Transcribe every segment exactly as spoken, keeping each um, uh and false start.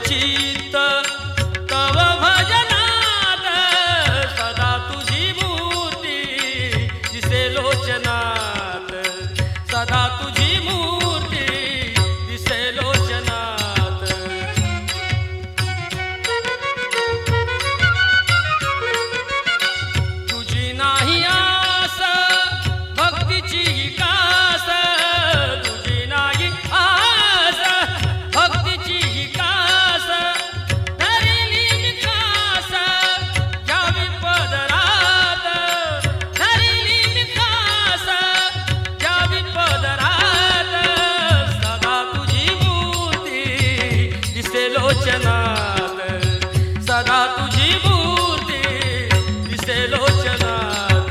चित्त तव भजनात सदा तुझी मूर्ती दिसे लोचनात सदा तुझी मूर्ती दिसे लोचनात तुझी नाही आस भक्तीची कास तुझी नाही आस भक्तीची कास धरली विकास घ्यावी पदरात धरली विकास घ्यावी पदरात सदा तुझी मूर्ती दिसे लोचनात सदा तुझी मूर्ती दिसे लोचनात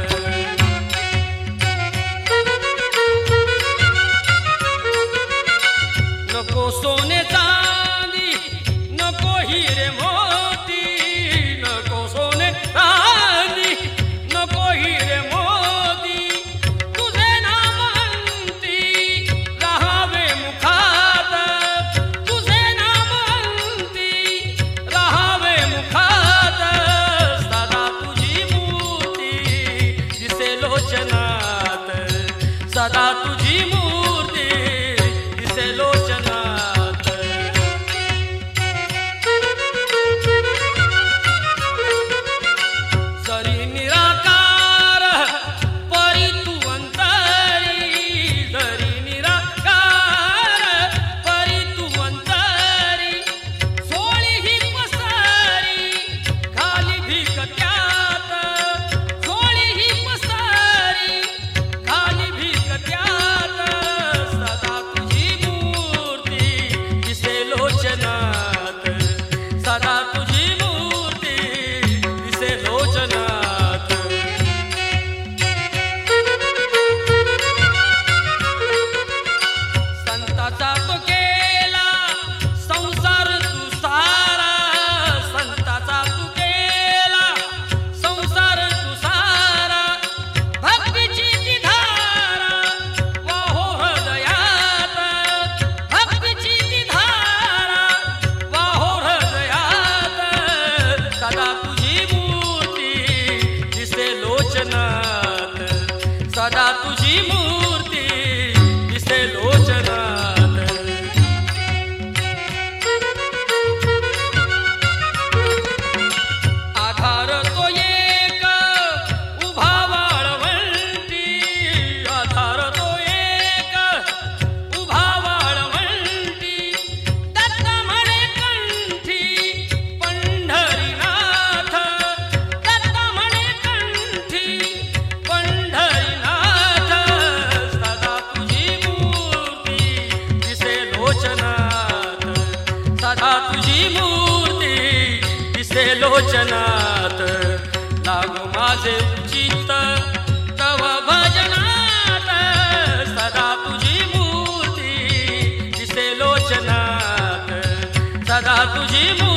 नको सोने चांदी नको हिरे मोती नको सोने चांदी नको हिरे मोती तुझे नाम अंती राहावे मुखात तुझे नाम अंती राहावे मुखात सदा तुझी मूर्ती दिसे लोचनात सदा तुझी मूर्ती दिसे लोचनात जरी निराकार परी तू अंतरी जरी निराकार परी तू अंतरी सोळी ही पसारी खाली भीक त्यात सोळी ही पसारी खाली भीक त्यात सदा तुझी मूर्ती दिसे लोचनात सदा तुझी मूर्ती दिसे लोचनात संताचा तो केला संसार तू सारा संताचा तू केला संसार तू सारा भक्तीची ती धारा वाहो हृदयात भक्तीची ती धारा वाहो हृदयात सदा तुझी मूर्ती दिसे लोचनात सदा तुझी मूर्ती दिसे लोचनात आधार तो एक उभा वाळवंटी आधार तो एक उभा वाळवंटी दत्त म्हणे कंठी पंढरीनाथ दत्त म्हणे कंठी पंढरीनाथ सदा तुझी मूर्ती दिसे लोचनात सदा तुझी मूर्ती दिसे लोचनात लागो माझे चित्त तव भजनात सदा तुझी मूर्ती दिसे लोचनात सदा तुझी मूर्ती